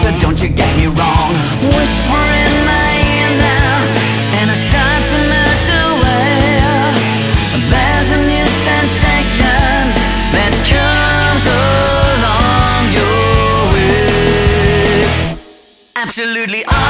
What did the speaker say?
so don't you get me wrong. Whisper in my ear now, and I start to melt away. There's a new sensation that comes along your way. Absolutely.